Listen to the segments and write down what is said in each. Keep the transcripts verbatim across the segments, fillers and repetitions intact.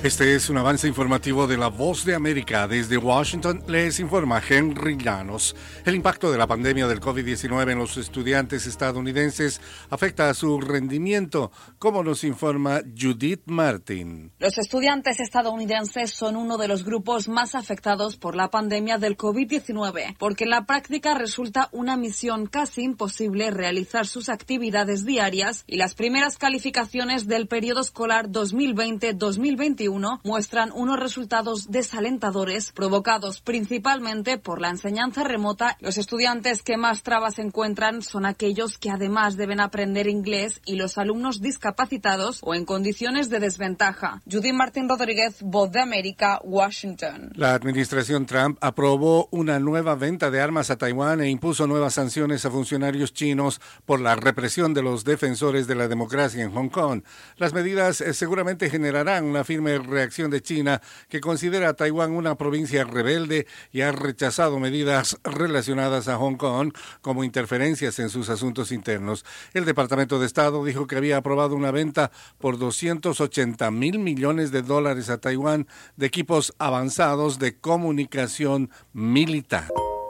Este es un avance informativo de La Voz de América. Desde Washington les informa Henry Llanos. El impacto de la pandemia del COVID diecinueve en los estudiantes estadounidenses afecta a su rendimiento, como nos informa Judith Martin. Los estudiantes estadounidenses son uno de los grupos más afectados por la pandemia del COVID diecinueve, porque en la práctica resulta una misión casi imposible realizar sus actividades diarias y las primeras calificaciones del periodo escolar dos mil veinte dos mil veintiuno muestran unos resultados desalentadores provocados principalmente por la enseñanza remota. Los estudiantes que más trabas encuentran son aquellos que además deben aprender inglés y los alumnos discapacitados o en condiciones de desventaja. Judy Martín Rodríguez, Voz de América, Washington. La administración Trump aprobó una nueva venta de armas a Taiwán e impuso nuevas sanciones a funcionarios chinos por la represión de los defensores de la democracia en Hong Kong. Las medidas eh, seguramente generarán una firme reacción de China, que considera a Taiwán una provincia rebelde y ha rechazado medidas relacionadas a Hong Kong como interferencias en sus asuntos internos. El Departamento de Estado dijo que había aprobado una venta por doscientos ochenta mil millones de dólares a Taiwán de equipos avanzados de comunicación militar.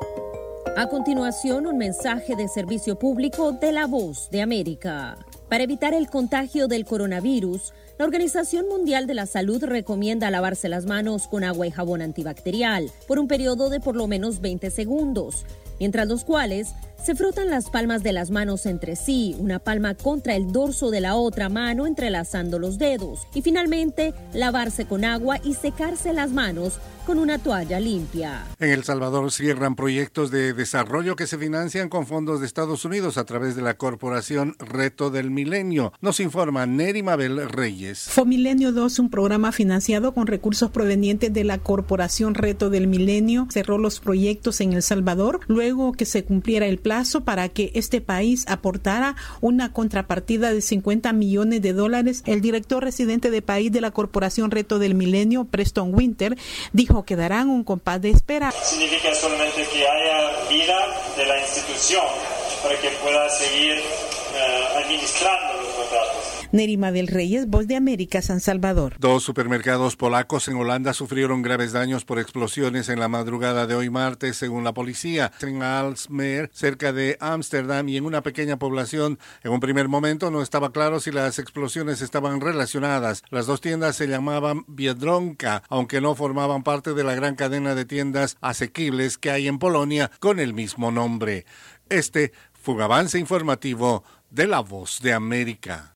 A continuación, un mensaje de servicio público de La Voz de América. Para evitar el contagio del coronavirus, la Organización Mundial de la Salud recomienda lavarse las manos con agua y jabón antibacterial por un periodo de por lo menos veinte segundos, mientras los cuales se frotan las palmas de las manos entre sí, una palma contra el dorso de la otra mano entrelazando los dedos, y finalmente lavarse con agua y secarse las manos con una toalla limpia. En El Salvador cierran proyectos de desarrollo que se financian con fondos de Estados Unidos a través de la corporación Reto del Milenio. Nos informa Neri Mabel Reyes. Fomilenio dos, un programa financiado con recursos provenientes de la corporación Reto del Milenio, cerró los proyectos en El Salvador luego que se cumpliera el plazo para que este país aportara una contrapartida de cincuenta millones de dólares. El director residente de país de la corporación Reto del Milenio, Preston Winter, dijo que darán un compás de espera. Significa solamente que haya vida de la institución para que pueda seguir uh, administrando los contratos. Nerima del Reyes, Voz de América, San Salvador. Dos supermercados polacos en Holanda sufrieron graves daños por explosiones en la madrugada de hoy martes, según la policía. En Aalsmeer, cerca de Ámsterdam, y en una pequeña población, en un primer momento no estaba claro si las explosiones estaban relacionadas. Las dos tiendas se llamaban Biedronka, aunque no formaban parte de la gran cadena de tiendas asequibles que hay en Polonia con el mismo nombre. Este fue un avance informativo de La Voz de América.